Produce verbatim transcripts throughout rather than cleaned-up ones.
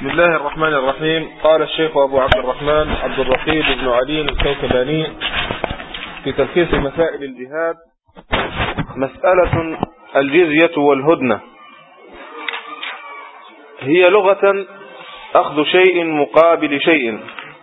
بسم الله الرحمن الرحيم. قال الشيخ أبو عبد الرحمن عبد الرقيب بن علي الكوكباني في تلخيص مسائل الجهاد: مسألة الجزية والهدنة هي لغة أخذ شيء مقابل شيء.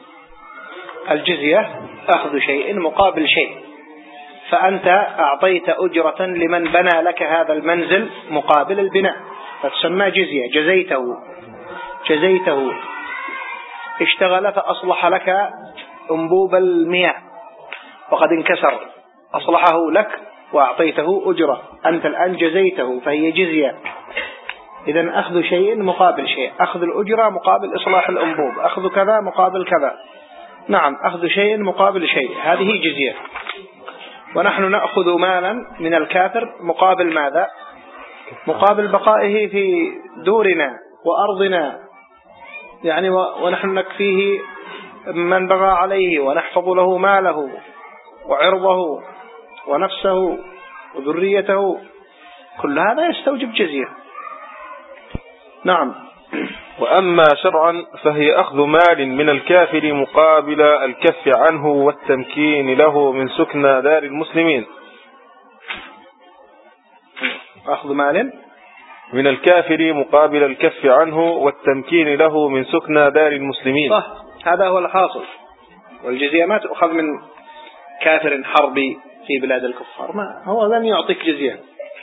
الجزية أخذ شيء مقابل شيء، فأنت أعطيت أجرة لمن بنى لك هذا المنزل مقابل البناء فتسمى جزية. جزيته جزيته اشتغل فأصلح لك أنبوب المياه وقد انكسر، أصلحه لك وأعطيته أجرة، أنت الآن جزيته فهي جزية. إذن أخذ شيء مقابل شيء، أخذ الأجرة مقابل إصلاح الأنبوب، أخذ كذا مقابل كذا. نعم، أخذ شيء مقابل شيء، هذه جزية. ونحن نأخذ مالا من الكافر مقابل ماذا؟ مقابل بقائه في دورنا وأرضنا، يعني ونحن نكفيه من بغى عليه ونحفظ له ماله وعرضه ونفسه وذريته، كل هذا يستوجب جزية. نعم. وأما شرعا فهي أخذ مال من الكافر مقابل الكف عنه والتمكين له من سكنى دار المسلمين. أخذ مال من الكافر مقابل الكف عنه والتمكين له من سكنى دار المسلمين. صح، هذا هو الحاصل. والجزية ما تأخذ من كافر حربي في بلاد الكفار، ما هو لن يعطيك جزية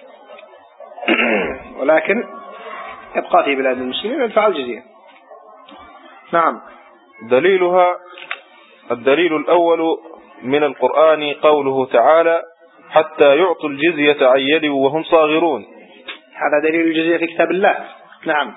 ولكن يبقى في بلاد المسلمين يدفع الجزية. نعم. دليلها الدليل الأول من القرآن قوله تعالى: حتى يعطوا الجزية عن يد وهم صاغرون. هذا دليل الجزية في كتاب الله. نعم.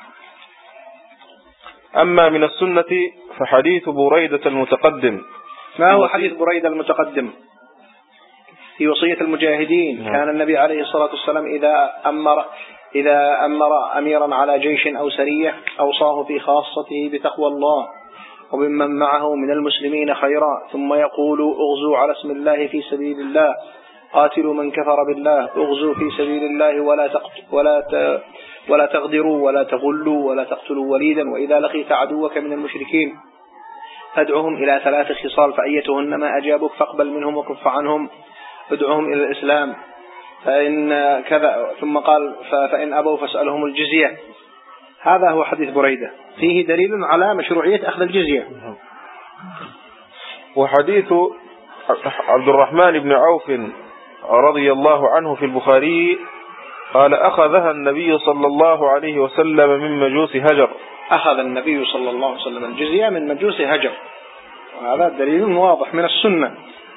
أما من السنة فحديث بريدة المتقدم. ما هو حديث بريدة المتقدم؟ في وصية المجاهدين. نعم. كان النبي عليه الصلاة والسلام إذا أمر إذا أمر أميرا على جيش أو سرية أوصاه في خاصته بتقوى الله وممن معه من المسلمين خيرا، ثم يقول: اغزوا على اسم الله في سبيل الله، قاتلوا من كفر بالله، اغزوا في سبيل الله ولا تقت ولا ت... ولا تغدروا ولا تغلوا ولا تقتلوا وليدا، وإذا لقيت عدوك من المشركين فادعهم إلى ثلاث خصال فأيتهن ما أجابك فاقبل منهم وكف عنهم، ادعهم إلى الإسلام فإن كذا، ثم قال: فإن أبوا فاسألهم الجزية. هذا هو حديث بريدة، فيه دليل على مشروعية أخذ الجزية. وحديث عبد الرحمن بن عوف رضي الله عنه في البخاري قال: أخذها النبي صلى الله عليه وسلم من مجوس هجر. أخذ النبي صلى الله عليه وسلم الجزية من مجوس هجر، وهذا دليل واضح من السنة.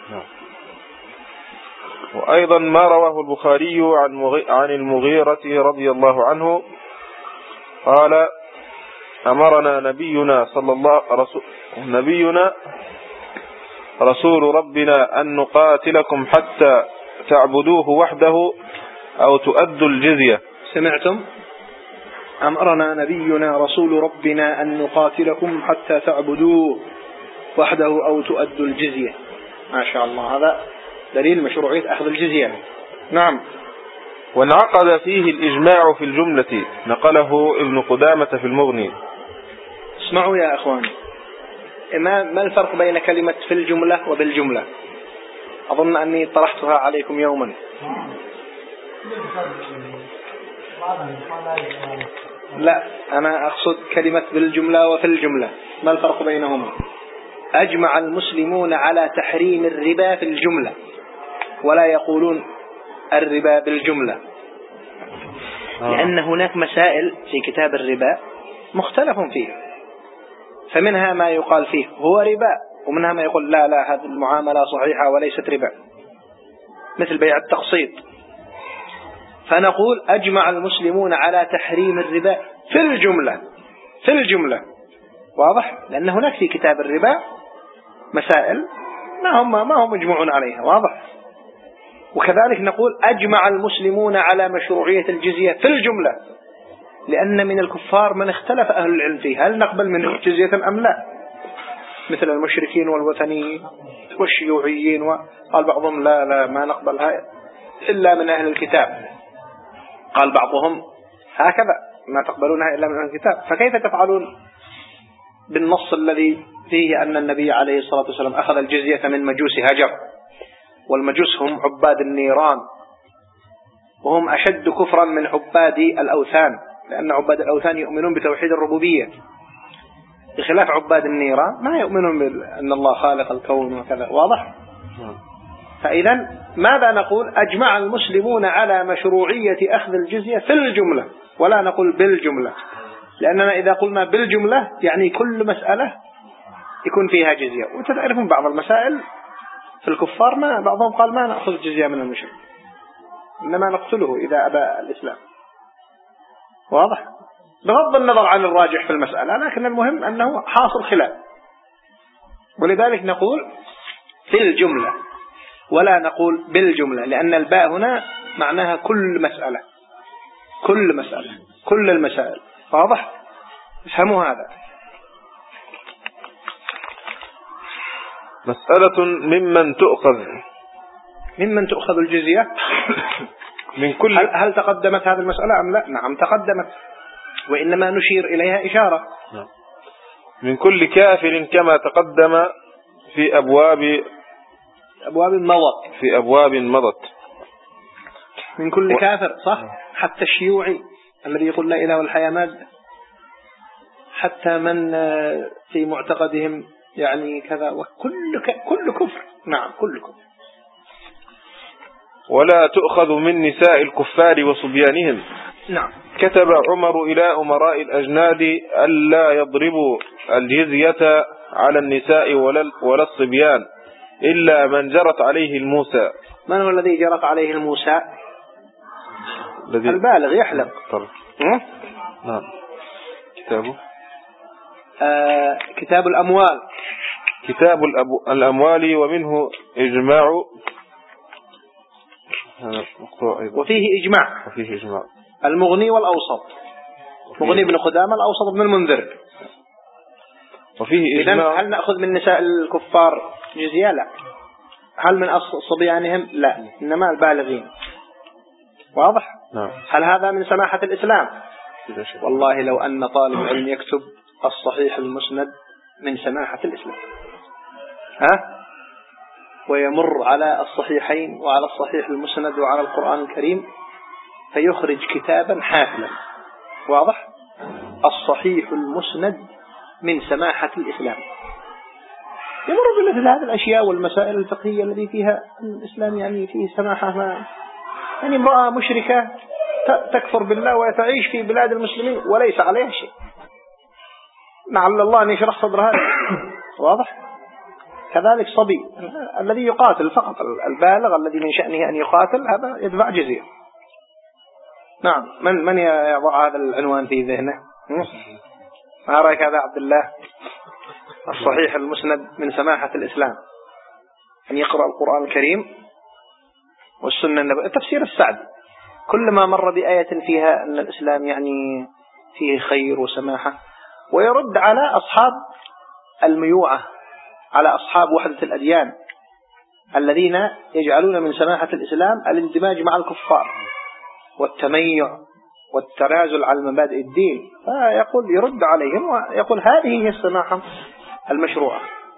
وأيضا ما رواه البخاري عن عن المغيرة رضي الله عنه قال: أمرنا نبينا صلى الله رسول نبينا رسول ربنا أن نقاتلكم حتى تعبدوه وحده أو تؤدوا الجزية. سمعتم؟ أمرنا نبينا رسول ربنا أن نقاتلكم حتى تعبدوه وحده أو تؤدوا الجزية. ما شاء الله، هذا دليل مشروعية أخذ الجزية. نعم. وانعقد فيه الإجماع في الجملة، نقله ابن قدامة في المغني. اسمعوا يا أخوان، ما ما الفرق بين كلمة في الجملة وبالجملة؟ أظن أني طرحتها عليكم يوما. لا، أنا أقصد كلمة بالجملة وفي الجملة، ما الفرق بينهما؟ أجمع المسلمون على تحريم الربا في الجملة، ولا يقولون الربا بالجملة، لأن هناك مسائل في كتاب الربا مختلف فيه، فمنها ما يقال فيه هو ربا، ومنها ما يقول لا لا هذه المعاملة صحيحة وليست ربا، مثل بيع التقسيط. فنقول أجمع المسلمون على تحريم الربا في الجملة، في الجملة، واضح؟ لأن هناك في كتاب الربا مسائل ما هم ما هم مجموعون عليها، واضح؟ وكذلك نقول أجمع المسلمون على مشروعية الجزية في الجملة، لأن من الكفار من اختلف أهل العلم فيه هل نقبل منه جزية أم لا، مثل المشركين والوثنيين والشيوعيين، وقال بعضهم لا لا ما نقبلها إلا من أهل الكتاب، قال بعضهم هكذا ما تقبلونها إلا من أهل الكتاب. فكيف تفعلون بالنص الذي فيه أن النبي عليه الصلاة والسلام أخذ الجزية من مجوس هجر، والمجوس هم عباد النيران، وهم أشد كفرا من عباد الأوثان، لأن عباد الأوثان يؤمنون بتوحيد الربوبية، بخلاف عباد النيران ما يؤمنون بأن الله خالق الكون وكذا. واضح؟ فإذا ماذا نقول؟ أجمع المسلمون على مشروعية أخذ الجزية في الجملة، ولا نقول بالجملة، لأننا إذا قلنا بالجملة يعني كل مسألة يكون فيها جزية. وتعرفون بعض المسائل في الكفار ما بعضهم قال ما نأخذ الجزية من المشرك، إنما نقتله إذا أبى الإسلام. واضح؟ بغض النظر عن الراجح في المسألة، لكن المهم أنه حاصل خلاف، ولذلك نقول في الجملة ولا نقول بالجملة، لأن الباء هنا معناها كل مسألة، كل مسألة، كل المسائل. واضح؟ افهموا هذا. مسألة ممن تؤخذ ممن تؤخذ الجزية من كل هل, هل تقدمت هذه المسألة أم لا؟ نعم تقدمت، وإنما نشير إليها إشارة. من كل كافر كما تقدم في أبواب أبواب مضت في أبواب مضت من كل كافر، صح؟ حتى الشيوعي الذي يقول لا إله والحياة مادة، حتى من في معتقدهم يعني كذا، وكل كل كفر. نعم كل كفر. ولا تؤخذ من نساء الكفار وصبيانهم. نعم. كتب عمر إلى أمراء الأجناد ألا يضربوا الجزية على النساء ولا الصبيان إلا من جرت عليه الموسى. من هو الذي جرت عليه الموسى؟ الذي البالغ يحلق. نعم. كتابه آه كتاب الأموال. كتاب الأموال ومنه إجماع، وفيه إجماع. وفيه إجماع. المغني والأوسط، مغني بن خدامة، الأوسط بن المنذر. وفيه إجماع. هل نأخذ من نساء الكفار جزية؟ لا. هل من صبيانهم؟ لا، إنما البالغين. واضح؟ نعم. هل هذا من سماحة الإسلام؟ والله لو أن طالب علم يكتب الصحيح المسند من سماحة الإسلام، ها، ويمر على الصحيحين وعلى الصحيح المسند وعلى القرآن الكريم فيخرج كتابا حافلا. واضح؟ الصحيح المسند من سماحة الإسلام، يمر بمثل هذه الأشياء والمسائل الفقهية التي فيها الإسلام يعني فيه سماحة. ما يعني امرأة مشركة تكفر بالله وتعيش في بلاد المسلمين وليس عليها شيء، لعل الله أن يشرح صدرها. واضح؟ كذلك صبي الذي يقاتل فقط، البالغ الذي من شأنه أن يقاتل هذا يدفع جزية. نعم. من من يضع هذا العنوان في ذهنه؟ ما رأيك هذا عبد الله؟ الصحيح المسند من سماحة الإسلام أن يقرأ القرآن الكريم والسنة النبوية. تفسير السعدي كلما مر بآية فيها أن الإسلام يعني فيه خير وسماحة، ويرد على أصحاب الميوعة، على أصحاب وحدة الأديان الذين يجعلون من سماحة الإسلام الاندماج مع الكفار والتميع والتنازل على مبادئ الدين، فيقول يرد عليهم ويقول هذه هي السماحة المشروعة.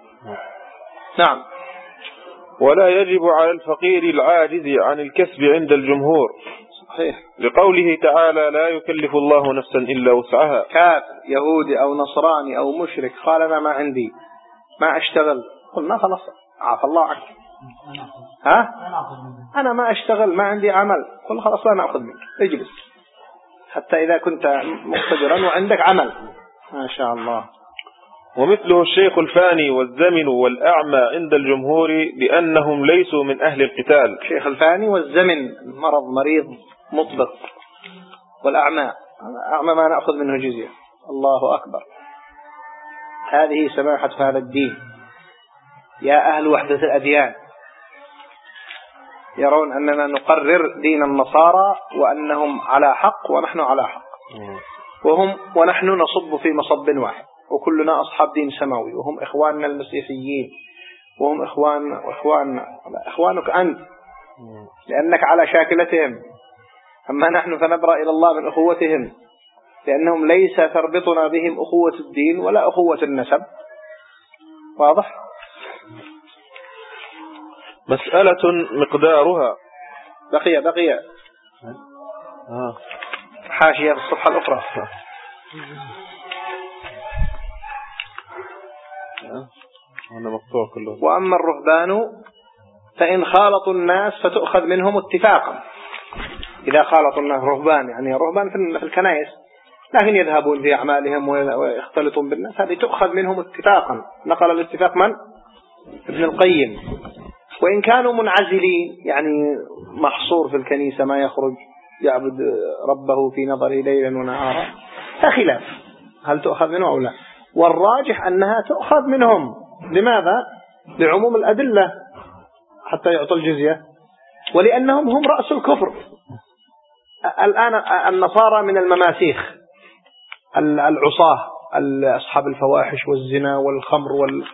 نعم. ولا يجب على الفقير العاجز عن الكسب عند الجمهور. صحيح. لقوله تعالى لا يكلف الله نفسا إلا وسعها. كافر يهودي أو نصراني أو مشرك قال أنا ما عندي ما أشتغل، قلنا خلاص عافى الله عنك. ها؟ أنا ما أشتغل ما عندي عمل، قل خلاص لا نأخذ منك، اجلس حتى إذا كنت مقتدرا وعندك عمل. ما شاء الله. ومثله الشيخ الفاني والزمن والأعمى عند الجمهور لأنهم ليسوا من أهل القتال. الشيخ الفاني والزمن مرض مريض مطبق، والأعمى أعمى ما نأخذ منه جزية. الله أكبر. هذه سماحة هذا الدين. يا أهل وحدة الأديان يرون أننا نقرر دين النصارى وأنهم على حق ونحن على حق، وهم ونحن نصب في مصب واحد، وكلنا أصحاب دين سماوي، وهم إخواننا المسيحيين، وهم إخوان إخوان إخوانك أنت لأنك على شاكلتهم، أما نحن فنبرأ إلى الله من أخوتهم. لأنهم ليس تربطنا بهم أخوة الدين ولا أخوة النسب. واضح؟ مسألة مقدارها بقي بقي آه. حاشية في الصفحة الأخرى. أنا مقطوع كله. وأما الرهبان فإن خالطوا الناس فتؤخذ منهم اتفاقا. إذا خالطوا الناس رهبان يعني رهبان في الكنائس لكن يذهبون في أعمالهم ويختلطون بالناس، هذه تؤخذ منهم اتفاقا. نقل الاتفاق من؟ ابن القيم. وإن كانوا منعزلين يعني محصور في الكنيسة ما يخرج يعبد ربه في نظره ليلا ونهارا فخلاف هل تؤخذ منه أو لا. والراجح أنها تؤخذ منهم. لماذا؟ لعموم الأدلة حتى يعطوا الجزية، ولأنهم هم رأس الكفر. الآن النصارى من المماسيخ العصاة أصحاب الفواحش والزنا والخمر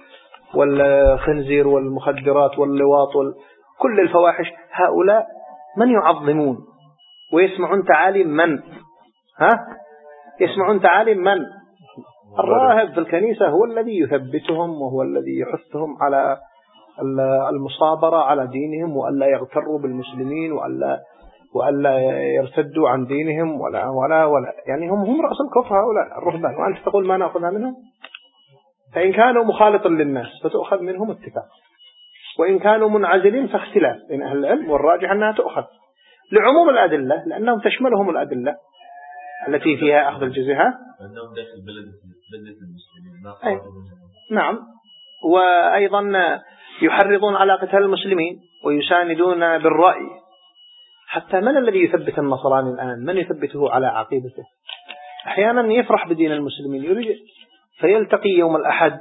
والخنزير والمخدرات واللواط وكل الفواحش، هؤلاء من يعظمون ويسمعون تعاليم من؟ ها؟ يسمعون تعاليم من؟ الراهب في الكنيسة هو الذي يثبتهم وهو الذي يحثهم على المصابرة على دينهم وألا يغتروا بالمسلمين وألا وألا يرتدوا عن دينهم ولا ولا ولا يعني هم هم رأس الكفر هؤلاء الرهبان، وأنت تقول ما نأخذها منهم. فإن كانوا مخالطا للناس فتؤخذ منهم اتفاق، وإن كانوا منعزلين فاختلاف بين أهل العلم، والراجح أنها تؤخذ لعموم الأدلة لأنهم تشملهم الأدلة التي فيها أخذ الجزية. لأنهم داخل بلد بلد المسلمين. نعم. وأيضا يحرضون على قتال المسلمين ويساندون بالرأي. حتى من الذي يثبت النصراني الآن؟ من يثبته على عقيدته؟ أحيانا يفرح بدين المسلمين يريد فيلتقي يوم الأحد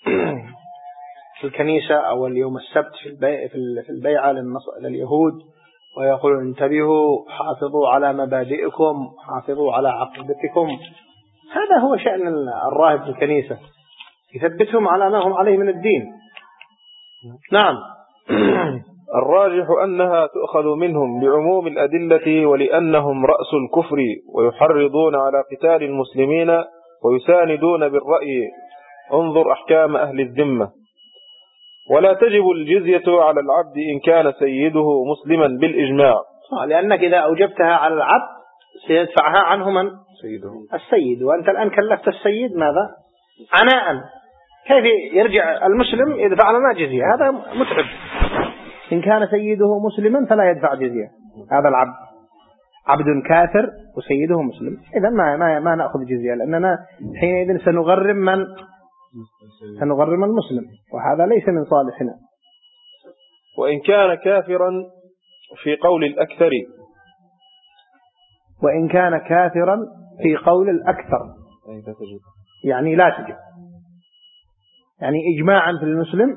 في الكنيسة أو اليوم السبت في البيعة لليهود ويقول انتبهوا حافظوا على مبادئكم حافظوا على عقيدتكم. هذا هو شأن الراهب في الكنيسة، يثبتهم على ما هم عليه من الدين. نعم. الراجح أنها تؤخذ منهم بعموم الأدلة ولأنهم رأس الكفر ويحرضون على قتال المسلمين ويساندون بالرأي. انظر أحكام أهل الذمة. ولا تجب الجزية على العبد إن كان سيده مسلما بالإجماع، لأنك إذا أوجبتها على العبد سيدفعها عنه من؟ سيده. السيد. وأنت الآن كلفت السيد ماذا؟ عناء. كيف يرجع المسلم يدفع لنا جزية؟ هذا متعب. إن كان سيده مسلما فلا يدفع جزية. هذا العبد عبد كافر وسيده مسلم، إذا ما ما ما نأخذ جزية، لأننا حينئذ سنغرم من؟ سنغرم المسلم، وهذا ليس من صالحنا. وإن كان كافرا في قول الأكثر. وإن كان كافرا في قول الأكثر يعني لا تجب، يعني إجماعا في المسلم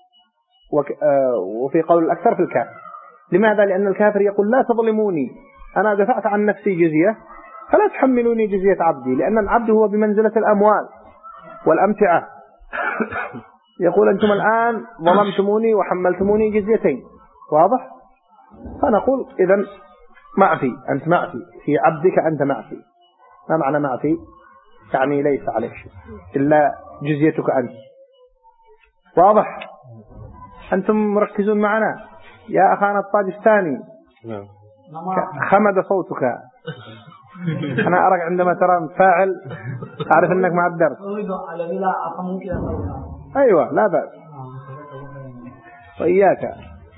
وفي قول الأكثر في الكافر. لماذا؟ لأن الكافر يقول لا تظلموني، أنا دفعت عن نفسي جزية فلا تحملوني جزية عبدي، لأن العبد هو بمنزلة الأموال والأمتعة. يقول أنتم الآن ظلمتموني وحملتموني جزيتين. واضح؟ فنقول إذن معفي، أنت معفي في عبدك، أنت معفي. ما معنى معفي؟ يعني ليس عليك شيء إلا جزيتك أنت. واضح؟ أنتم مركزون معنا يا أخانا الطاجستاني. خمد صوتك. أنا أراك عندما ترى متفاعل أعرف أنك مع الدرس. أيوة لا بأس. وإياك.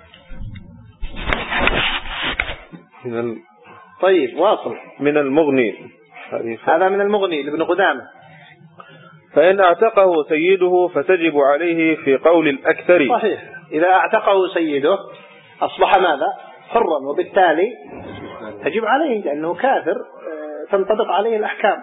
من ال... طيب واصل. من المغني. هذا من المغني لابن قدامة. فإن اعتقه سيده فتجب عليه في قول الأكثر. صحيح. إذا اعتقه سيده أصبح ماذا؟ حرا، وبالتالي تجب عليه لأنه كافر تنطبق عليه الأحكام.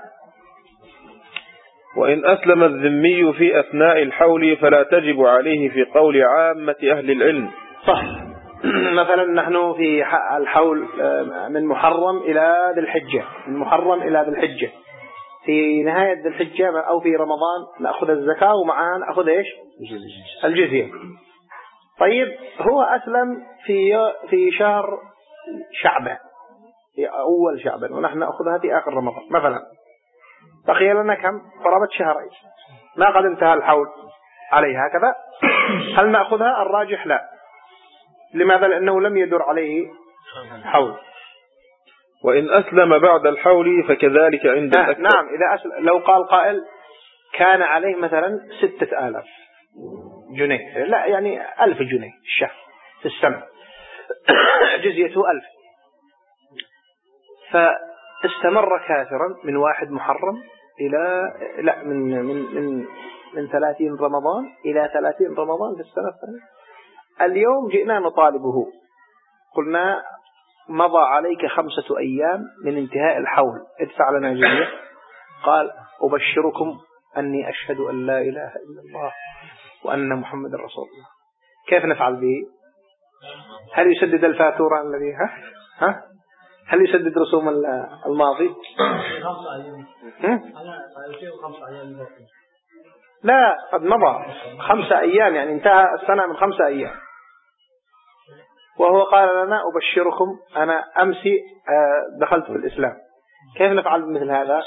وإن أسلم الذمي في أثناء الحول فلا تجب عليه في قول عامة أهل العلم. صح. مثلا نحن في الحول من محرم إلى ذي الحجة، من محرم إلى ذي الحجة، في نهاية ذي الحجة أو في رمضان نأخذ الزكاة ومعاه نأخذ إيش؟ الجزية. طيب هو أسلم في في شهر شعبان، في أول شعبان، ونحن نأخذها في آخر رمضان مثلا. بقي لنا كم؟ قرابة شهرين، ما قد انتهى الحول عليه هكذا. هل نأخذها؟ الراجح لا. لماذا؟ لأنه لم يدر عليه حول. وإن أسلم بعد الحول فكذلك عند آه الأكثر. نعم، إذا أسلم لو قال قائل كان عليه مثلا ستة آلاف جنيه، لا يعني ألف جنيه الشهر في السنة، جزيته ألف، فاستمر كافرا من واحد محرم إلى لا من من من من ثلاثين رمضان إلى ثلاثين رمضان في السنة الثانية. اليوم جئنا نطالبه، قلنا مضى عليك خمسة أيام من انتهاء الحول، ادفع لنا جزية. قال أبشركم أني أشهد أن لا إله إلا الله وأن محمد رسول الله. كيف نفعل به؟ هل يسدد الفاتورة الذي ها؟ ها؟ هل يسدد رسوم الماضي؟ لا، قد مضى خمسة أيام، يعني انتهى السنة من خمسة أيام، وهو قال لنا أبشركم أنا أمسي دخلت في الإسلام. كيف نفعل مثل هذا؟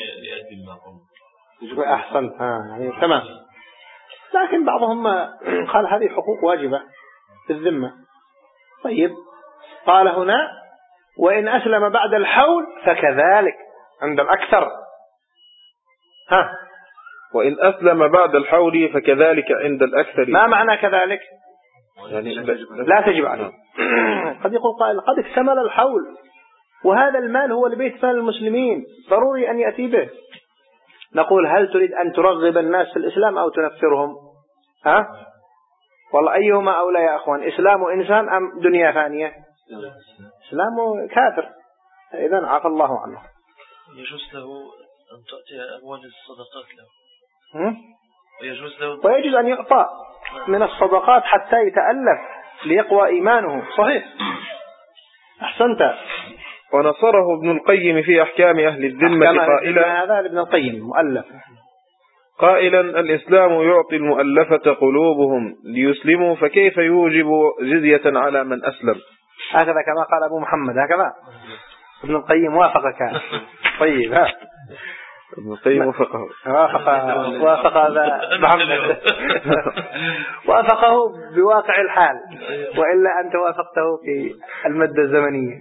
أحسن، ها يعني تمام. لكن بعضهم قال هذه حقوق واجبة في الذمة. طيب، قال هنا وإن أسلم بعد الحول فكذلك عند الأكثر. ها، وإن أسلم بعد الحول فكذلك عند الأكثر. ما معنى كذلك؟ يعني لا تجب عليه. قد يقول قائل قد اكتمل الحول وهذا المال هو لبيت مال المسلمين، ضروري أن يأتي به. نقول هل تريد أن ترغب الناس في الإسلام أو تنفرهم؟ ها؟ والله أيهما أولى يا أخوان، إسلام إنسان أم دنيا ثانية؟ إسلام كافر، إذن عفى الله عنه. يجوز له أن تأتي أموال الصدقات له. هم؟ ويجوز له ويجوز أن يعطى من الصدقات حتى يتألف ليقوى إيمانه. صحيح، أحسنت. ونصره ابن القيم في أحكام أهل الذمة قائلا، هذا ابن القيم مؤلف، قائلا الإسلام يعطي المؤلفة قلوبهم ليسلموا، فكيف يوجب جزية على من أسلم؟ هكذا كما قال أبو محمد، هكذا ابن القيم وافقك. طيب، ها ابن القيم وافقه وافق وافق هذا محمد وافقه بواقع الحال، وإلا أنت وافقته في المدة الزمنية.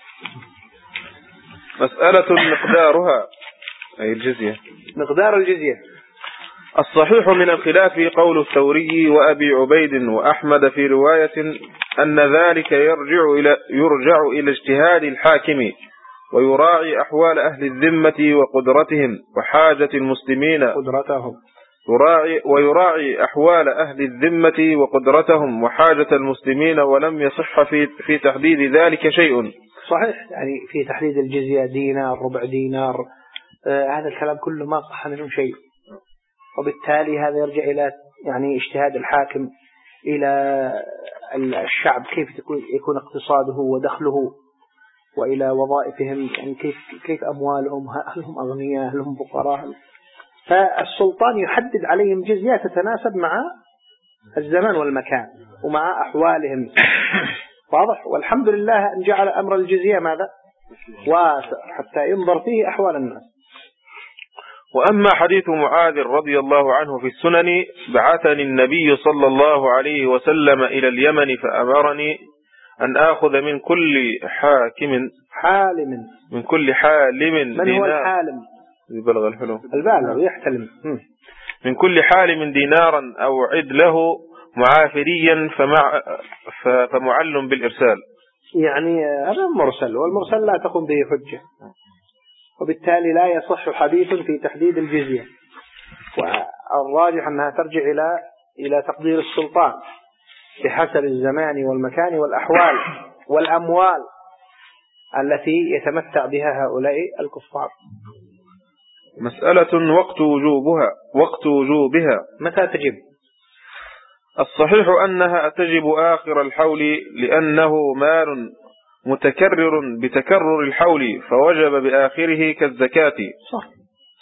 مسألة مقدارها أي الجزية، مقدار الجزية. الصحيح من الخلاف قول الثوري وأبي عبيد وأحمد في رواية أن ذلك يرجع إلى يرجع إلى اجتهاد الحاكم، ويراعي أحوال أهل الذمة وقدرتهم وحاجة المسلمين قدرتهم يراعي ويراعي أحوال أهل الذمة وقدرتهم وحاجة المسلمين، ولم يصح في في تحديد ذلك شيء. صحيح، يعني في تحديد الجزية دينار ربع دينار، آه هذا الكلام كله ما صح منه شيء، وبالتالي هذا يرجع إلى يعني اجتهاد الحاكم، إلى الشعب كيف يكون اقتصاده ودخله، وإلى وظائفهم، يعني كيف كيف أموالهم، هل هم أغنياء هل هم فقراء. فالسلطان يحدد عليهم جزية تتناسب مع الزمان والمكان ومع أحوالهم. واضح؟ والحمد لله أن جعل أمر الجزية ماذا؟ واسع حتى ينظر فيه أحوال الناس. وأما حديث معاذ رضي الله عنه في السنن بعثني النبي صلى الله عليه وسلم إلى اليمن فأمرني أن آخذ من كل حاكم حالم من كل حالم من هو الحالم؟ يبلغ الحلم البالغ يحتلم. من كل حالم دينارا أو عد له معافريا فمع فمعلم بالإرسال. يعني هذا مرسل، والمرسل لا تقوم به حجة، وبالتالي لا يصح حديث في تحديد الجزية. والراجح أنها ترجع إلى إلى تقدير السلطان بحسب الزمان والمكان والأحوال والأموال التي يتمتع بها هؤلاء الكفار. مسألة وقت وجوبها وقت وجوبها متى تجب؟ الصحيح أنها تجب آخر الحول، لأنه مال متكرر بتكرر الحول فوجب بآخره كالزكاة. صح،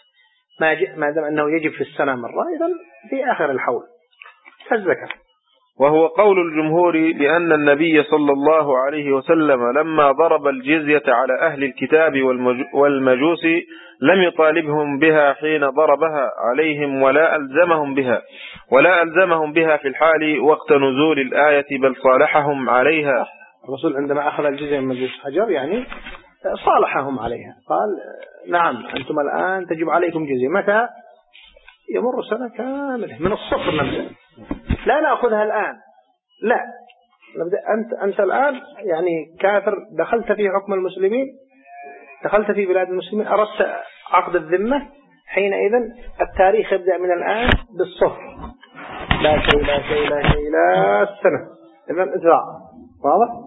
ما دام أنه يجب في السنة مرة، إذن في آخر الحول كالزكاة. وهو قول الجمهور لأن النبي صلى الله عليه وسلم لما ضرب الجزية على أهل الكتاب والمجوس لم يطالبهم بها حين ضربها عليهم ولا ألزمهم بها ولا ألزمهم بها في الحال وقت نزول الآية بل صالحهم عليها. الرسول عندما أخذ الجزية من مجوس حجر يعني صالحهم عليها، قال نعم أنتم الآن تجب عليكم جزية. متى؟ يمر سنة كاملة من الصفر نبدأ، لا نأخذها الآن، لا نبدأ. أنت أنت الآن يعني كافر، دخلت في حكم المسلمين، دخلت في بلاد المسلمين، أردت عقد الذمة، حينئذ التاريخ يبدأ من الآن بالصفر، لا شيء لا شيء لا شيء لا السنة إذن إذراع. واضح؟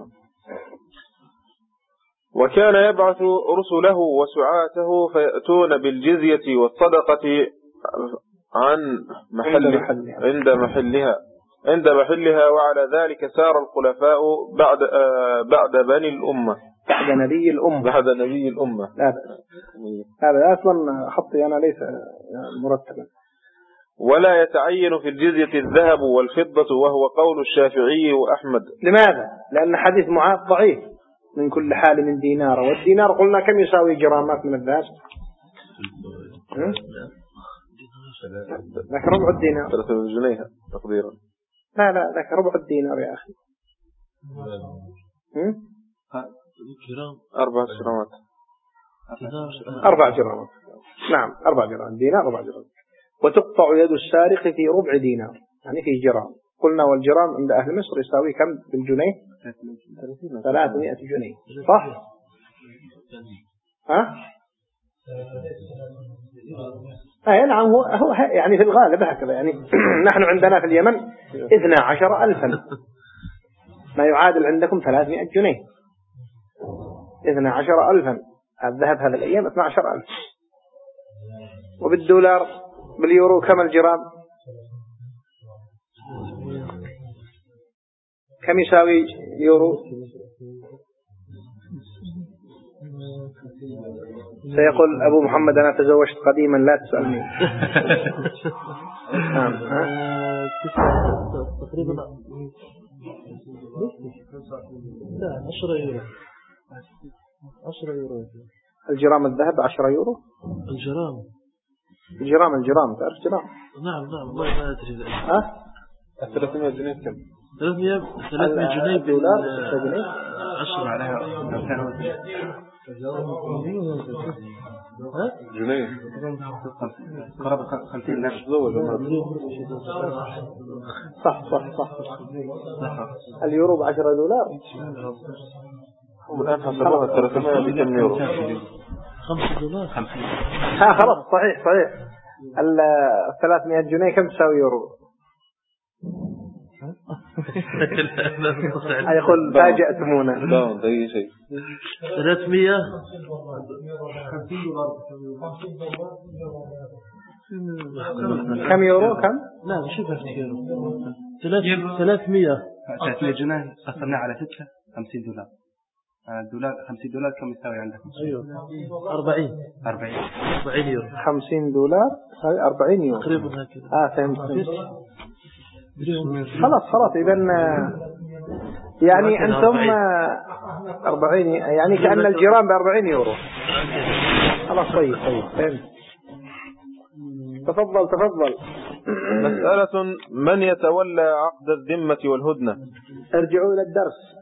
وكان يبعث رسله وسعاته فيأتون بالجزية والصدقة عن محل عند محلها عند محلها وعلى ذلك سار الخلفاء بعد آه بعد بني الأمة بعد نبي الأمة بعد نبي الأمة. لا هذا أصلا حطي أنا ليس مرتبا. ولا يتعين في الجزية الذهب والفضة وهو قول الشافعي وأحمد. لماذا؟ لأن حديث معاذ ضعيف، من كل حال من دينار، والدينار قلنا كم يساوي جرامات من الذهب؟ ذاك ربع الدينار، ثلاثة جنيه تقديرا. لا لا ذاك ربع الدينار يا أخي. أربع جرامات أربع جرامات نعم أربع جرام دينار أربع جرام. وتقطع يد السارق في ربع دينار يعني في جرام. قلنا والجرام عند أهل مصر يساوي كم بالجنيه؟ ثلاثمائة جنيه صح؟ ها؟ أي نعم هو, هو يعني في الغالب هكذا يعني. نحن عندنا في اليمن اثنا عشر ألفا ما يعادل عندكم ثلاثمائة جنيه. اثنا عشر ألفا الذهب هذا الأيام اثنا عشر ألف. وبالدولار باليورو كم الجرام؟ كم يساوي يورو؟ سيقول أبو محمد أنا تزوجت قديما لا تسألني. نعم تقريبا عشرة يورو. عشرة يورو الجرام الذهب عشرة يورو. الجرام الجرام الجرام تعرف جرام؟ نعم نعم والله ما أدري. ها؟ ثلاثمائة جنيه كم؟ ثلاثمائة ثلاثمائة جنيه دولار جنيه عشرة عليها جنيه قرابة خمسين ألف. صح صح صح. اليورو بعشرة دولار. الآن حسبوها ثلاثمائة بكم يورو؟ خمسة دولار. ها خلاص صحيح صحيح. الثلاثمائة جنيه كم تساوي يورو؟ يقول فاجأتمونا. لا أي شيء. ثلاثمائة كم يورو كم؟ لا شوف يورو. ثلاثمائة ثلاثمائة جنيه قسمنا على ستة خمسين دولار. الدولار خمسين دولار كم يساوي عندكم؟ أيوة أربعين أربعين أربعين يورو. خمسين دولار هاي أربعين يورو تقريبا هكذا. آه فهمت خلاص خلاص إذن يعني أنتم أربعين يعني كأن الجرام بأربعين يورو. خلاص طيب طيب فهمت. تفضل تفضل. مسألة من يتولى عقد الذمة والهدنة. ارجعوا إلى الدرس.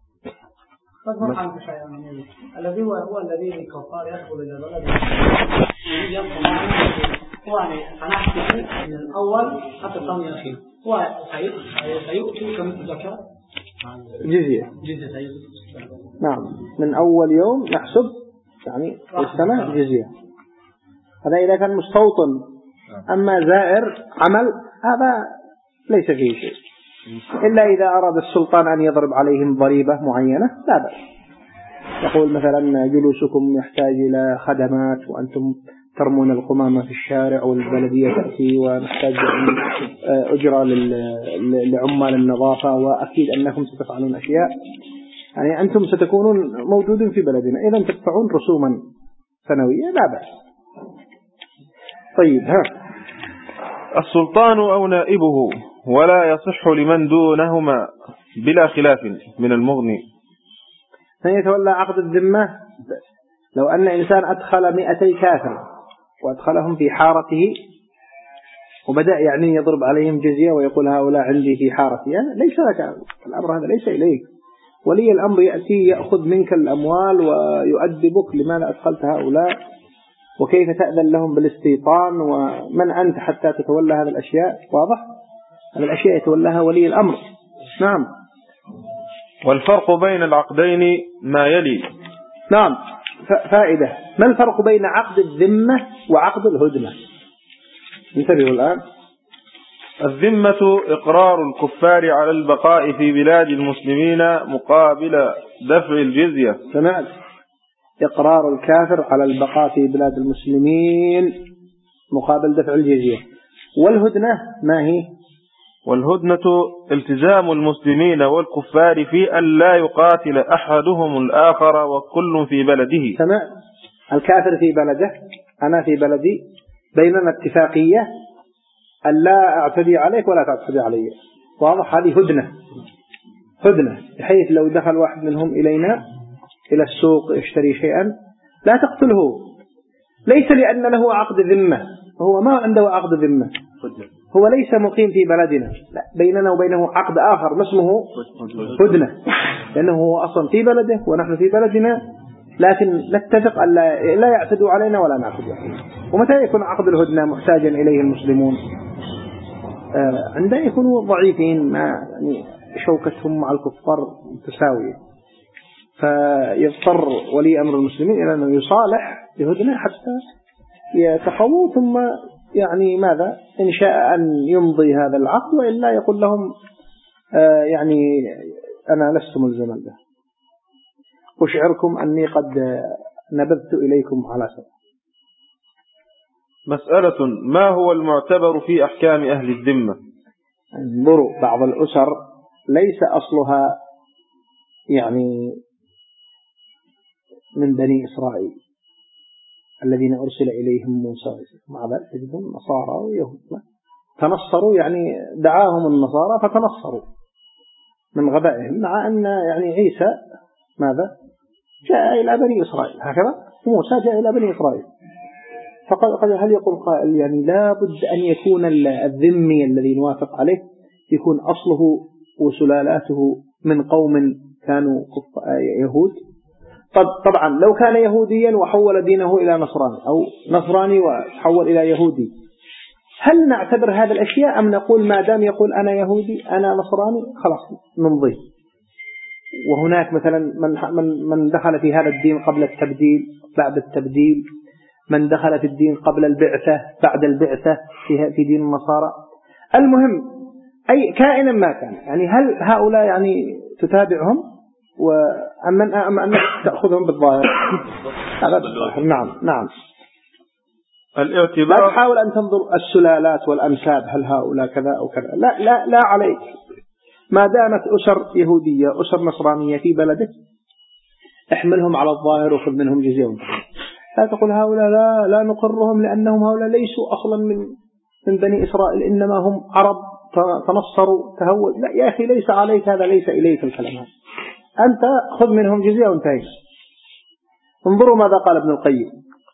الذي هو هو الذي كفار يدخل إلى البلد يبقى معنا يعني هنحكي من الأول حتى الثاني الأخير. هو سيؤتي كم زكاة جزية جزية نعم من أول يوم نحسب يعني السنة جزية. هذا إذا كان مستوطن. أما زائر عمل هذا ليس فيه شيء إلا إذا أراد السلطان أن يضرب عليهم ضريبة معينة لا بأس. يقول مثلا جلوسكم يحتاج إلى خدمات وأنتم ترمون القمامة في الشارع والبلدية تأتي ونحتاج أجرة لعمال النظافة وأكيد أنكم ستفعلون أشياء يعني أنتم ستكونون موجودين في بلدنا إذا تدفعون رسوما سنوية لا بأس. طيب ها السلطان أو نائبه ولا يصح لمن دونهما بلا خلاف من المغني. من يتولى عقد الذمة لو أن إنسان أدخل مئتي كافر وأدخلهم في حارته وبدأ يعني يضرب عليهم جزية ويقول هؤلاء عندي في حارتي، يعني ليس لك الأمر هذا، ليس إليك. ولي الأمر يأتي يأخذ منك الأموال ويؤدبك لماذا أدخلت هؤلاء وكيف تأذن لهم بالاستيطان ومن أنت حتى تتولى هذه الأشياء. واضح؟ هذه الأشياء يتولاها ولي الأمر. نعم. والفرق بين العقدين ما يلي. نعم. فائدة. ما الفرق بين عقد الذمة وعقد الهدنة؟ انتبهوا الآن. الذمة إقرار الكفار على البقاء في بلاد المسلمين مقابل دفع الجزية. سمعت؟ إقرار الكافر على البقاء في بلاد المسلمين مقابل دفع الجزية. والهدنة ما هي؟ والهدنة التزام المسلمين والكفار في أن لا يقاتل أحدهم الآخر وكل في بلده. سمعت؟ الكافر في بلده، أنا في بلدي، بيننا اتفاقية أن لا أعتدي عليك ولا تعتدي علي. واضح؟ هذه هدنة. هدنة بحيث لو دخل واحد منهم إلينا إلى السوق يشتري شيئا لا تقتله، ليس لأن له عقد ذمة، هو ما عنده عقد ذمة، هو ليس مقيم في بلدنا، لا، بيننا وبينه عقد آخر اسمه هدنة، لأنه هو أصلا في بلده ونحن في بلدنا، لكن نتفق أن لا يعتدوا علينا ولا نعتدي علينا. ومتى يكون عقد الهدنة محتاجا إليه المسلمون؟ آه عندما يكونوا ضعيفين، ما يعني شوكتهم مع الكفار تساوية، فيضطر ولي أمر المسلمين إلى أنه يصالح بهدنة حتى يتقووا، ثم يعني ماذا إن شاء أن يمضي هذا العقد، وإلا يقول لهم آه يعني أنا لست ملزما به، أشعركم أني قد نبذت إليكم على سبيل. مسألة: ما هو المعتبر في أحكام أهل الذمة؟ انظروا، بعض الأسر ليس أصلها يعني من بني إسرائيل الذين أرسل إليهم موسى، مع ذلك تجدون نصارى ويهود تنصروا، يعني دعاهم النصارى فتنصروا من غبائهم، مع أن يعني عيسى ماذا جاء إلى بني إسرائيل، هكذا موسى جاء إلى بني إسرائيل. فقد هل يقول قائل يعني لا بد أن يكون الذمي الذي نوافق عليه يكون أصله وسلالاته من قوم كانوا يهود؟ طبعا لو كان يهوديا وحول دينه إلى نصراني، أو نصراني وحول إلى يهودي، هل نعتبر هذه الأشياء أم نقول ما دام يقول أنا يهودي أنا نصراني خلاص نمضي؟ وهناك مثلا من من دخل في هذا الدين قبل التبديل، بعد التبديل، من دخل في الدين قبل البعثة، بعد البعثة في في دين النصارى. المهم أي كائنا ما كان، يعني هل هؤلاء يعني تتابعهم وأم أم أنك تأخذهم بالظاهر؟ هذا بالظاهر. نعم نعم. الاعتبار، لا تحاول أن تنظر السلالات والأنساب، هل هؤلاء كذا أو كذا، لا لا لا عليك، ما دامت أسر يهودية أسر نصرانية في بلدك احملهم على الظاهر وخذ منهم جزية. لا تقول هؤلاء لا لا نقرهم لأنهم هؤلاء ليسوا أصلا من من بني إسرائيل، إنما هم عرب تنصروا تهود. لا يا أخي، ليس عليك هذا، ليس إليك الكلام هذا، أنت خذ منهم جزية وانتهي. انظروا ماذا قال ابن القيم: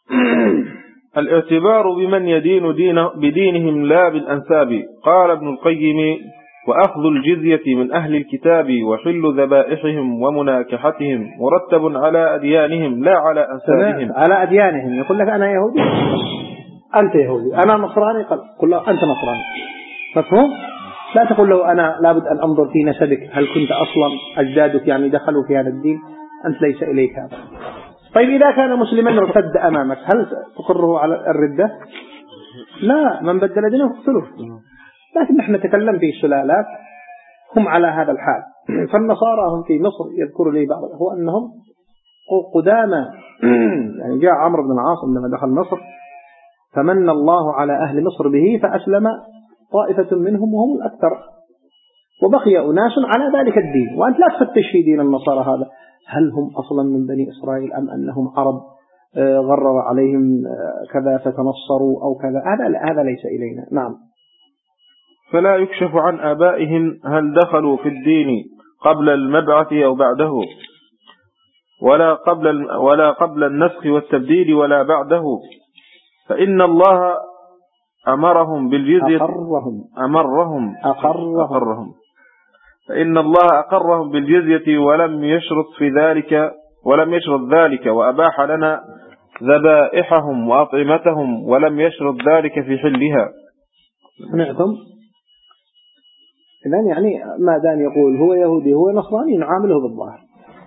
الاعتبار بمن يدين دينه بدينهم لا بالأنساب. قال ابن القيم: وأخذ الجزية من أهل الكتاب وحل ذبائحهم ومناكحتهم مرتب على أديانهم لا على أنسابهم. على أديانهم، يقول لك أنا يهودي أنت يهودي، أنا نصراني قل له أنت نصراني، مفهوم؟ لا تقول له أنا لابد أن أنظر في نسبك، هل كنت أصلا أجدادك يعني دخلوا في هذا الدين؟ أنت ليس إليك هذا. طيب إذا كان مسلما ارتد أمامك هل تقره على الردة؟ لا، من بدل دينه اقتله. لكن نحن نتكلم في سلالات هم على هذا الحال. فالنصارى هم في مصر يذكر لي بعض هو أنهم قدامى، يعني جاء عمرو بن العاص عندما دخل مصر فمن الله على أهل مصر به فأسلم طائفة منهم وهم الأكثر، وبقي أناس على ذلك الدين. وأنت لا تفتش في دين النصارى هذا هل هم أصلا من بني إسرائيل أم أنهم عرب غرر عليهم كذا فتنصروا أو كذا، هذا هذا ليس إلينا. نعم. فلا يكشف عن آبائهم هل دخلوا في الدين قبل المبعث أو بعده، ولا قبل ولا قبل النسخ والتبديل ولا بعده، فإن الله أمرهم بالجزية أقرهم أمرهم أقرهم, أقرهم فإن الله أقرهم بالجزية ولم يشرط في ذلك ولم يشرط ذلك وأباح لنا ذبائحهم وأطعمتهم ولم يشرط ذلك في حلها. سمعتم؟ إذن يعني ما دام يقول هو يهودي هو نصراني نعامله بالظاهر.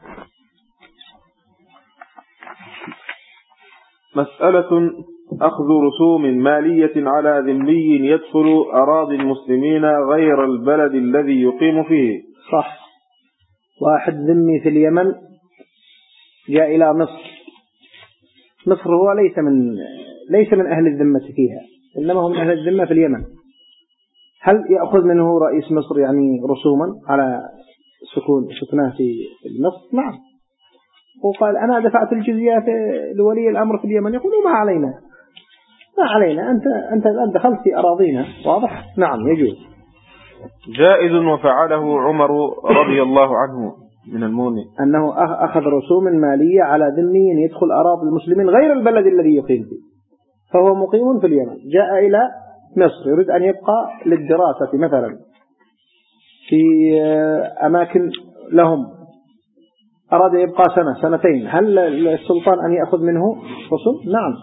مسألة أخذ رسوم مالية على ذمي يدخل أراضي المسلمين غير البلد الذي يقيم فيه. صح. واحد ذمي في اليمن جاء إلى مصر، مصر هو ليس من ليس من أهل الذمة فيها، إنما هم أهل الذمة في اليمن. هل يأخذ منه رئيس مصر يعني رسوما على سكون سكنه في مصر؟ نعم. وقال أنا دفعت الجزية لولي الأمر في اليمن، يقولوا ما علينا ما علينا أنت أنت الآن دخلت في أراضينا. واضح؟ نعم يجوز. جائز وفعله عمر رضي الله عنه من المؤمن أنه أخذ رسوم مالية على ذمي يدخل أراضي المسلمين غير البلد الذي يقيم فيه، فهو مقيم في اليمن جاء إلى مصر يريد أن يبقى للدراسة مثلا في أماكن لهم، أراد يبقى سنة سنتين، هل السلطان أن يأخذ منه رسوم؟ نعم.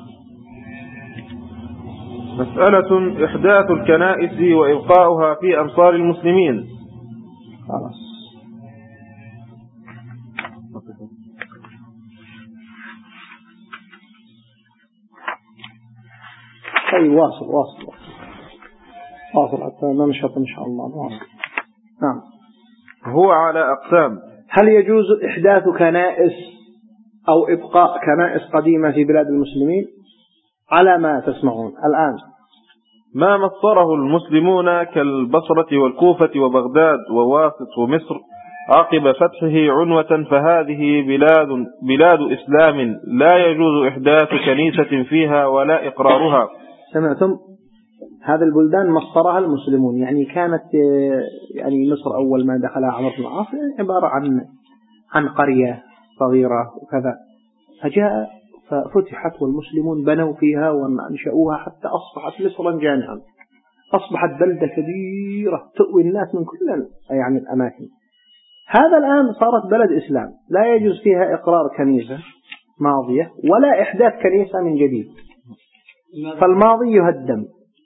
مسألة إحداث الكنائس وإبقاؤها في أمصار المسلمين. خلاص. طيب واصل واصل واصل حتى ننشط إن شاء الله. واصل. نعم. هو على أقسام. هل يجوز إحداث كنائس أو إبقاء كنائس قديمة في بلاد المسلمين؟ على ما تسمعون الآن ما مصره المسلمون كالبصرة والكوفة وبغداد وواسط ومصر عقب فتحه عنوة، فهذه بلاد بلاد إسلام لا يجوز إحداث كنيسة فيها ولا إقرارها. سمعتم؟ هذه البلدان مصرها المسلمون، يعني كانت يعني مصر أول ما دخلها عمرو بن العاص عبارة عن عن قرية صغيرة وكذا، فجاء ففتحت والمسلمون بنوا فيها وانشأوها حتى أصبحت مصرا جامعا، أصبحت بلدة كبيرة تؤوي الناس من كل يعني الأماكن. هذا الآن صارت بلد إسلام لا يجوز فيها إقرار كنيسة ماضية ولا إحداث كنيسة من جديد، فالماضي يهدم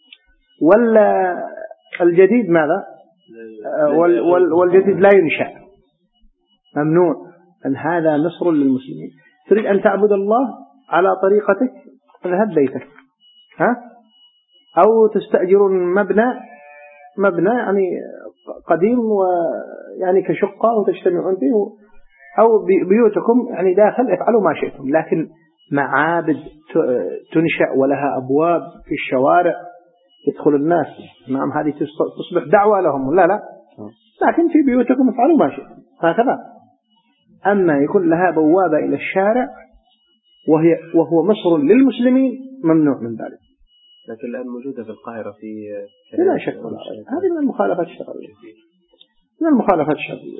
ولا الجديد ماذا؟ وال وال والجديد لا ينشأ، ممنوع. أن هذا مصر للمسلمين. تريد أن تعبد الله على طريقتك اذهب بيتك، ها؟ أو تستأجرون مبنى مبنى يعني قديم ويعني كشقة وتجتمعون فيه، أو بيوتكم يعني داخل افعلوا ما شئتم، لكن معابد تنشأ ولها أبواب في الشوارع يدخل الناس، نعم هذه تصبح دعوة لهم، لا لا لكن في بيوتكم افعلوا ما شئتم هكذا. أما يكون لها بوابة إلى الشارع وهي وهو مصر للمسلمين ممنوع من ذلك. لكن الآن موجودة في القاهرة في لا شك ولا هذه من المخالفات الشرعية، من المخالفات الشرعية.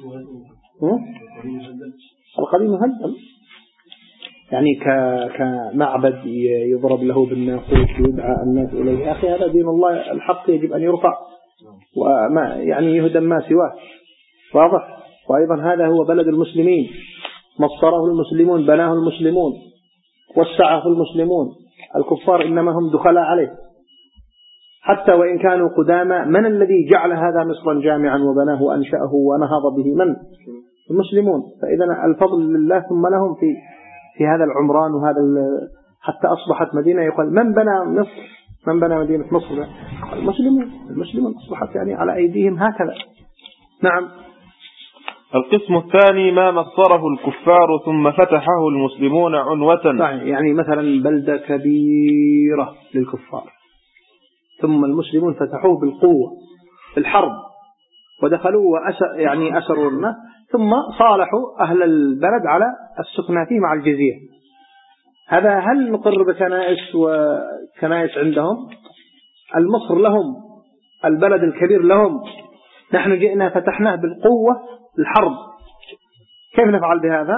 القديم مهدم يعني كمعبد يضرب له بالناقوس ويدعى الناس إليه، أخي هذا دين الله الحق يجب أن يرفع وما يعني يهدم ما سواه. واضح. وأيضا هذا هو بلد المسلمين، مصره المسلمون، بناه المسلمون، وسعه المسلمون، الكفار إنما هم دخلاء عليه. حتى وإن كانوا قدامى، من الذي جعل هذا مصرا جامعا وبناه وأنشأه ونهض به؟ من؟ المسلمون. فإذا الفضل لله ثم لهم في في هذا العمران وهذا حتى أصبحت مدينة يقال من بنى مصر؟ من بنى مدينة مصر؟ المسلمون. المسلمون أصبحت يعني على أيديهم هكذا. نعم. القسم الثاني ما مصره الكفار ثم فتحه المسلمون عنوة. يعني مثلا بلدة كبيرة للكفار ثم المسلمون فتحوه بالقوة بالحرب ودخلوا وأسر يعني أسروا الناس، ثم صالحوا أهل البلد على السكنة فيه مع الجزية. هذا هل نقر بكنائس وكنائس عندهم؟ المصر لهم البلد الكبير لهم، نحن جئنا فتحناه بالقوة الحرب، كيف نفعل بهذا؟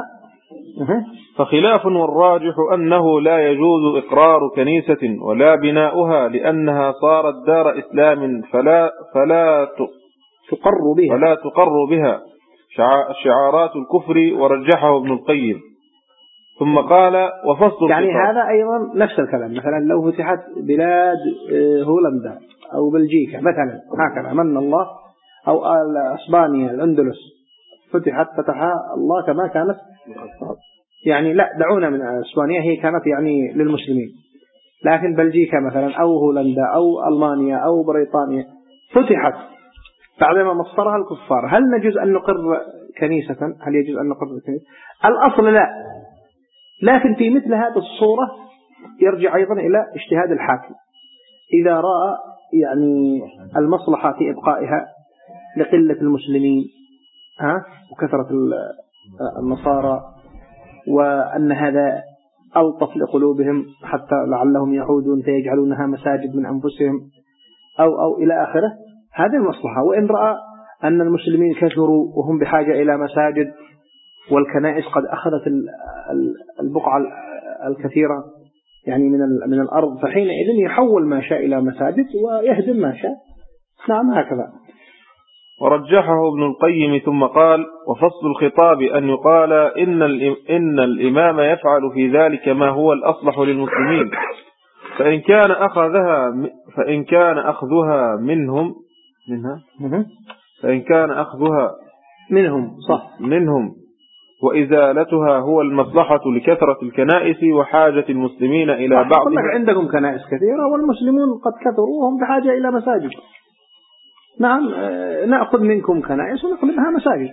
فخلاف والراجح أنه لا يجوز إقرار كنيسة ولا بناؤها لأنها صارت دار إسلام فلا فلا تقر بها فلا تقر بها شعارات الكفر، ورجحه ابن القيم. ثم قال وفصل يعني الخطاب. هذا أيضا نفس الكلام، مثلا لو فتحت بلاد هولندا أو بلجيكا مثلا هكذا من الله، أو أسبانيا الأندلس فتحت فتحها الله كما كانت، يعني لا دعونا من أسبانيا هي كانت يعني للمسلمين، لكن بلجيكا مثلا أو هولندا أو ألمانيا أو بريطانيا فتحت بعدما مصرها الكفار، هل نجوز أن نقر كنيسة؟ هل يجوز أن نقر كنيسة؟ الأصل لا، لكن في مثل هذه الصورة يرجع أيضا إلى اجتهاد الحاكم، إذا رأى يعني المصلحة في إبقائها لقلة المسلمين ها وكثرة النصارى، وأن هذا ألطف لقلوبهم حتى لعلهم يعودون فيجعلونها مساجد من أنفسهم أو أو إلى آخره، هذه المصلحة. وإن رأى أن المسلمين كثروا وهم بحاجة إلى مساجد والكنائس قد أخذت البقعة الكثيرة يعني من من الأرض، فحينئذ يحول ما شاء إلى مساجد ويهدم ما شاء. نعم هكذا. ورجحه ابن القيم ثم قال وفصل الخطاب أن يقال إن إن الإمام يفعل في ذلك ما هو الأصلح للمسلمين، فإن كان أخذها فإن كان أخذها منهم منها فإن كان أخذها منهم صح منهم وإزالتها هو المصلحة لكثرة الكنائس وحاجة المسلمين إلى بعض. عندكم كنائس كثيرة والمسلمون قد كثروا وهم بحاجة إلى مساجد، نعم نأخذ منكم كنائس ونقلبها مساجد.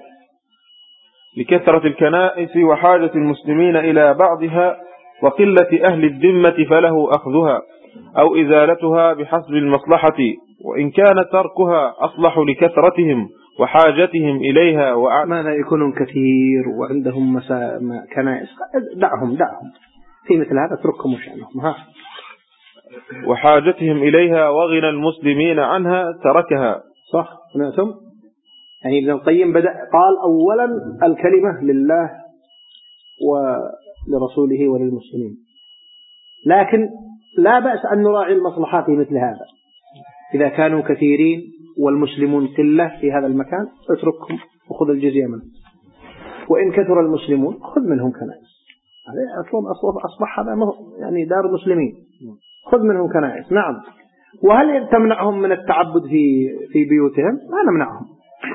لكثرة الكنائس وحاجة المسلمين إلى بعضها وقلة أهل الذمة فله أخذها أو إزالتها بحسب المصلحة، وإن كان تركها أصلح لكثرتهم وحاجتهم إليها. وأع... ماذا يكونون كثير وعندهم مسا... كنائس، دعهم دعهم في مثل هذا، اتركهم وشأنهم ها. وحاجتهم إليها وغنى المسلمين عنها تركها. صح سمعتم؟ يعني ابن القيم بدأ قال أولا الكلمة لله ولرسوله وللمسلمين، لكن لا بأس أن نراعي المصلحات في مثل هذا. إذا كانوا كثيرين والمسلمون قلة في هذا المكان اتركهم وخذ الجزية منهم، وإن كثر المسلمون خذ منهم كنائس، هذا أصلا أصبح هذا يعني دار مسلمين، خذ منهم كنائس. نعم. وهل تمنعهم من التعبد في في بيوتهم؟ لا نمنعهم.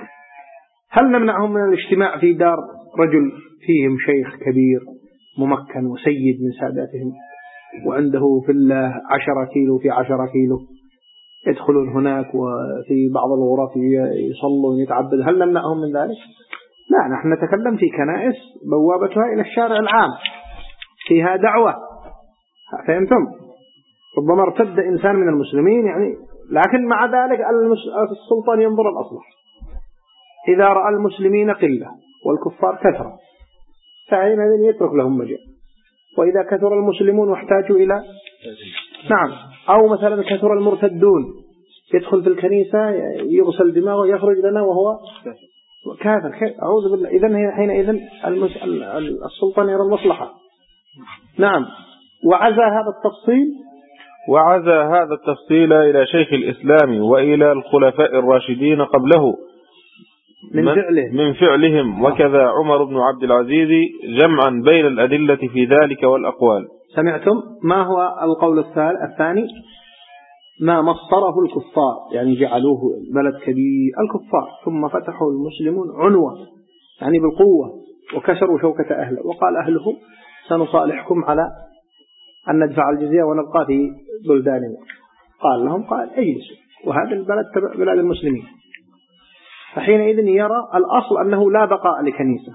هل نمنعهم من الاجتماع في دار رجل فيهم شيخ كبير ممكن وسيد من ساداتهم وعنده في الله عشرة كيلو في عشرة كيلو يدخلون هناك وفي بعض الغرف يصلون يتعبد، هل نمنعهم من ذلك؟ لا، نحن نتكلم في كنائس بوابتها إلى الشارع العام فيها دعوة، فهمتم؟ ربما ارتد إنسان من المسلمين يعني، لكن مع ذلك السلطان ينظر الأصلح. إذا رأى المسلمين قلة والكفار كثرة فحينئذ يترك لهم مجال، وإذا كثر المسلمون واحتاجوا إلى نعم، أو مثلا كثر المرتدون يدخل في الكنيسة يغسل دماغه ويخرج لنا وهو كافر، أعوذ بالله. إذن حينئذ السلطان يرى المصلحة. نعم. وعزى هذا التفصيل وعزى هذا التفصيل إلى شيخ الإسلام وإلى الخلفاء الراشدين قبله من, من, فعله من فعلهم، وكذا عمر بن عبد العزيز جمعا بين الأدلة في ذلك والأقوال. سمعتم؟ ما هو القول الثاني؟ ما مصره الكفار، يعني جعلوه بلد كبير الكفار ثم فتحوا المسلمون عنوة يعني بالقوة وكسروا شوكة أهله، وقال أهله سنصالحكم على أن ندفع الجزية ونبقى في بلداننا. قال لهم قال اجلسوا، وهذا البلد تبع بلاد المسلمين. فحينئذ يرى الأصل أنه لا بقاء لكنيسة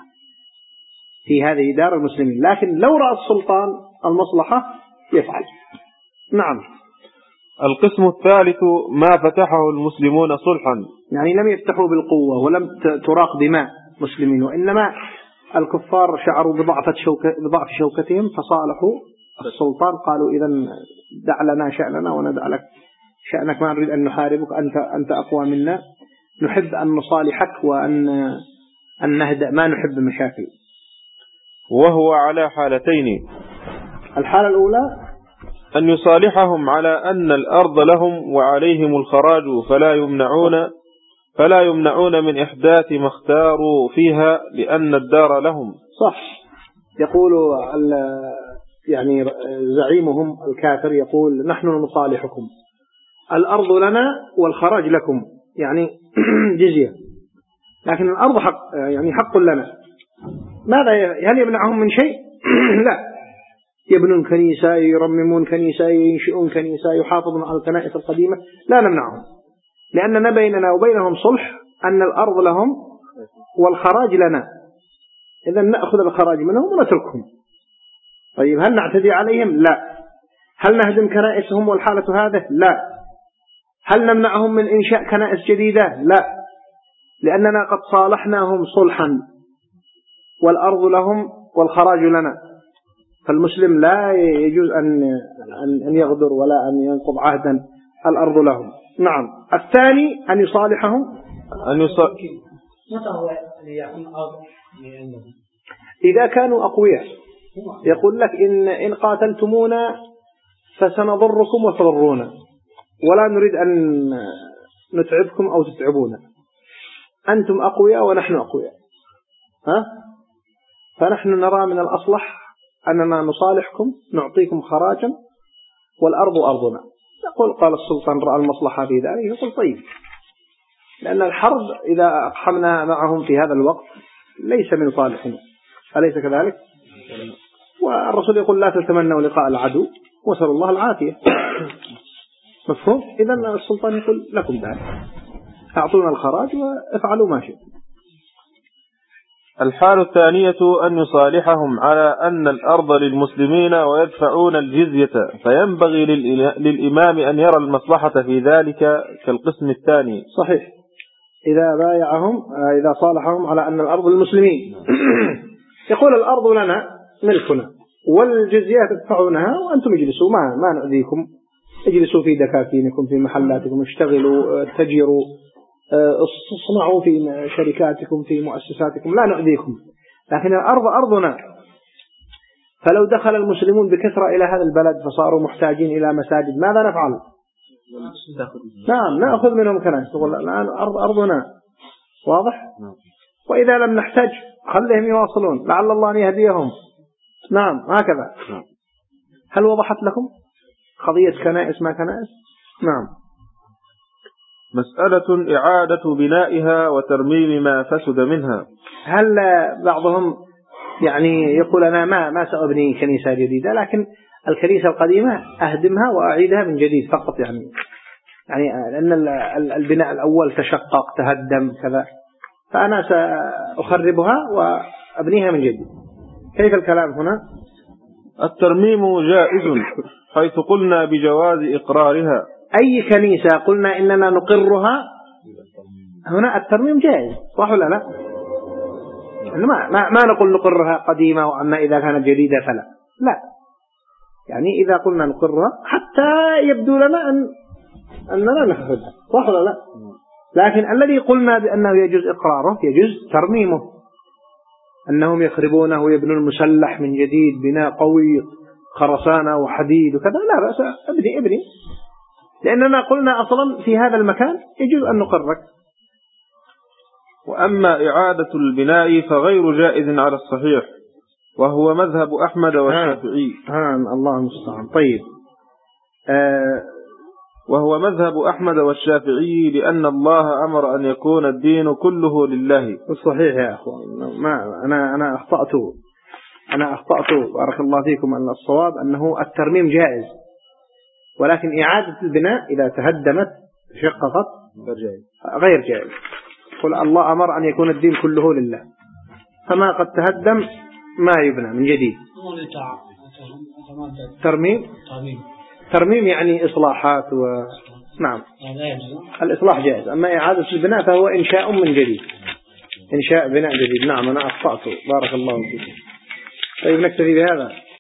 في هذه دار المسلمين، لكن لو رأى السلطان المصلحة يفعل. نعم. القسم الثالث ما فتحه المسلمون صلحا، يعني لم يفتحوا بالقوة ولم تراق دماء مسلمين، وإنما الكفار شعروا بضعف شوكة بضعف شوكتهم فصالحوا السلطان، قالوا إذن دع لنا شأننا وندع لك شأنك ما نريد أن نحاربك، أنت أنت أقوى منا، نحب أن نصالحك وأن أن نهدأ، ما نحب مشاكل. وهو على حالتين: الحالة الأولى أن يصالحهم على أن الأرض لهم وعليهم الخراج، فلا يمنعون فلا يمنعون من إحداث ما اختاروا فيها لأن الدار لهم. صح. يقول يعني زعيمهم الكافر يقول: نحن نصالحكم، الأرض لنا والخراج لكم، يعني جزية، لكن الأرض حق، يعني حق لنا. ماذا هل يمنعهم من شيء؟ لا، يبنون كنيسة، يرممون كنيسة، ينشئون كنيسة، يحافظون على الكنائس القديمة، لا نمنعهم، لأننا بيننا وبينهم صلح أن الأرض لهم والخراج لنا، إذا نأخذ الخراج منهم ونتركهم. طيب هل نعتدي عليهم؟ لا. هل نهدم كنائسهم والحالة هذا؟ لا. هل نمنعهم من إنشاء كنائس جديدة؟ لا، لأننا قد صالحناهم صلحا، والأرض لهم والخراج لنا. فالمسلم لا يجوز أن أن يغدر ولا أن ينقض عهدا، الأرض لهم. نعم. الثاني أن يصالحهم، أن يصالح متى هو يكون أرض عندهم؟ إذا كانوا أقوياء. يقول لك: إن إن قاتلتمونا فسنضركم وتضرونا، ولا نريد أن نتعبكم أو تتعبونا، أنتم أقوياء ونحن أقوياء، ها؟ فنحن نرى من الأصلح أننا نصالحكم، نعطيكم خراجا، والأرض أرضنا. يقول: قال السلطان رأى المصلحة في ذلك، يقول: طيب، لأن الحرب إذا أقحمنا معهم في هذا الوقت ليس من صالحنا، أليس كذلك؟ والرسول يقول: لا تتمنوا لقاء العدو وسأل الله العافية. مفهوم؟ إذا السلطان يقول: لكم ذلك، أعطونا الخراج وافعلوا ما شئتم. الحالة الثانية أن يصالحهم على أن الأرض للمسلمين ويدفعون الجزية، فينبغي للإمام أن يرى المصلحة في ذلك كالقسم الثاني. صحيح. إذا بايعهم، إذا صالحهم على أن الأرض للمسلمين، يقول: الأرض لنا ملكنا والجزية تدفعونها وأنتم اجلسوا، ما ما نؤذيكم، اجلسوا في دكاكينكم في محلاتكم، اشتغلوا، تجروا، اصنعوا في شركاتكم في مؤسساتكم، لا نؤذيكم، لكن الأرض أرضنا. فلو دخل المسلمون بكثرة إلى هذا البلد فصاروا محتاجين إلى مساجد، ماذا نفعل؟ نعم، نأخذ منهم كنائس، تقول الآن أرض أرضنا. واضح؟ وإذا لم نحتاج خليهم يواصلون، لعل الله أن يهديهم. نعم، هكذا. هل وضحت لكم قضية كنائس ما كنائس؟ نعم. مسألة إعادة بنائها وترميم ما فسد منها. هل بعضهم يعني يقول: أنا ما ما سأبني كنيسة جديدة، لكن الكنيسة القديمة أهدمها وأعيدها من جديد فقط، يعني يعني لأن البناء الأول تشقق تهدم كذا، فأنا سأخربها وأبنيها من جديد. كيف الكلام هنا؟ الترميم جائز حيث قلنا بجواز إقرارها. أي كنيسة قلنا إننا نقرها، هنا الترميم جائز، صح ولا لا؟ ما ما ما نقول نقرها قديمة وأما إذا كانت جديدة فلا، لا، يعني إذا قلنا نقرها حتى يبدو لنا أن أننا نخرجها، صح ولا لا؟ لكن الذي قلنا بأنه يجوز إقراره يجوز ترميمه، أنهم يخربونه ويبنون المسلح من جديد بناء قوي خرسانة وحديد وكذا، لا بأس، ابني ابني، لأننا قلنا أصلا في هذا المكان يجوز أن نقرك. وأما إعادة البناء فغير جائز على الصحيح، وهو مذهب أحمد والشافعي. ها الله المستعان. طيب، آه وهو مذهب أحمد والشافعي لأن الله أمر أن يكون الدين كله لله. صحيح يا أخوان، ما أنا أنا أخطأت أنا أخطأت بارك الله فيكم، أن الصواب أنه الترميم جائز، ولكن إعادة البناء إذا تهدمت شققت غير جائز. قل الله أمر أن يكون الدين كله لله، فما قد تهدم ما يبنى من جديد. ترميم ترميم يعني إصلاحات و... نعم، الإصلاح جائز، أما إعادة البناء فهو إنشاء من جديد، إنشاء بناء جديد. نعم، أنا أخطأت بارك الله فيكم. طيب، نكتفي بهذا.